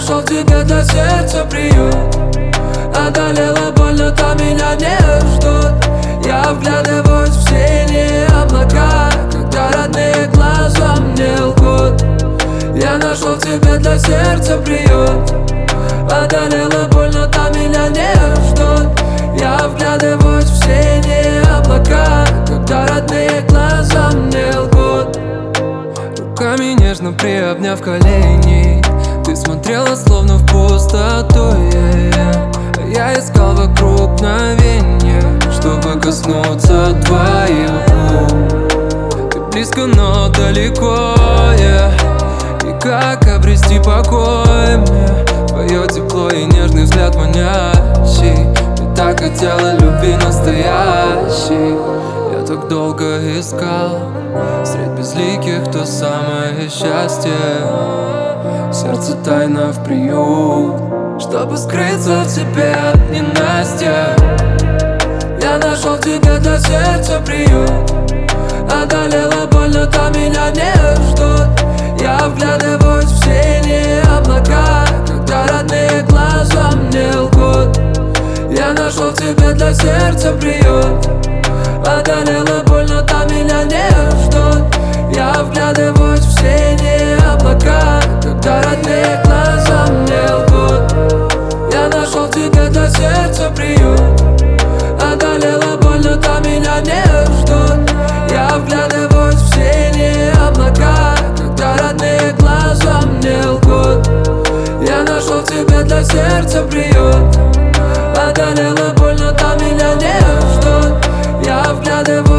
нашел тебя для сердца приют. Одолела боль, но там меня не ждут. Я вглядываюсь в синие облака, когда родные глаза мне лгут. Я нашел тебя для сердца приют. Одолела боль, но там меня не ждут. Я вглядываюсь в синие облака, когда родные глаза мне лгут. Руками нежно приобняв колени, ты смотрела словно в пустоту, а я искал вокруг мгновенья, чтобы коснуться твоих губ. Ты близко, но далеко, и как обрести покой мне? Твое тепло и нежный взгляд манящий. Ты так хотела любви настоящей. Я так долго искал средь безликих то самое счастье. Сердце тайно в приют, чтобы скрыться в тебе от ненастья. Я нашел тебя для сердца приют. Одолела боль, но там меня не ждут. Я вглядываюсь в синие облака, когда родные глаза мне лгут. Я нашел тебя для сердца приют. Одолела боль, но там меня не ждут. Я вглядываюсь в синие облака, когда родные глаза мне лгут. Я нашел тебя для сердца приют. Одолела боль, но там меня не ждут. Я вглядываюсь в синие облака, когда родные глаза мне лгут. Я нашел тебя для сердца приют. Одолела боль, но там меня не ждут. Я вглядываюсь